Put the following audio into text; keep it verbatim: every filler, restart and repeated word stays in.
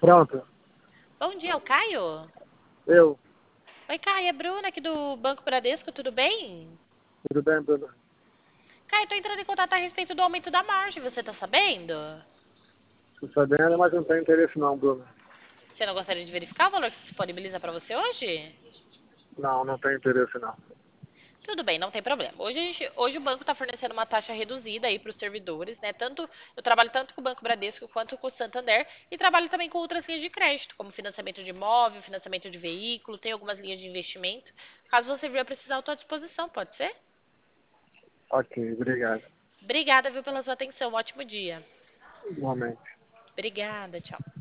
Pronto. Bom dia, é o Caio? Eu. Oi, Caio, é Bruna aqui do Banco Bradesco, tudo bem? Tudo bem, Bruno? Caio, tô entrando em contato a respeito do aumento da margem, você tá sabendo? Tô sabendo, mas não tenho interesse não, Bruno. Você não gostaria de verificar o valor que se disponibiliza para você hoje? Não, não tenho interesse não. Tudo bem, não tem problema. Hoje, a gente- hoje o banco está fornecendo uma taxa reduzida aí para os servidores, né? Tanto, eu trabalho tanto com o Banco Bradesco quanto com o Santander e trabalho também com outras linhas de crédito, como financiamento de imóvel, financiamento de veículo, tem algumas linhas de investimento. Caso você venha precisar, eu estou à disposição, pode ser? Ok, obrigado. Obrigada, viu, pela sua atenção. Um ótimo dia. Igualmente. Obrigada, tchau.